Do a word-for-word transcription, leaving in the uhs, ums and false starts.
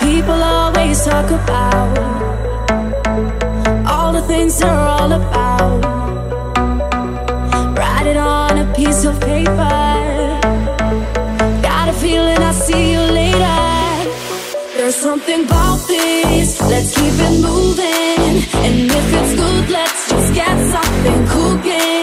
People always talk about all the things they're all about. Write it on a piece of paper. Got a feeling I'll see you later. There's something about this, let's keep it moving. And if it's good, let's just get something cooking.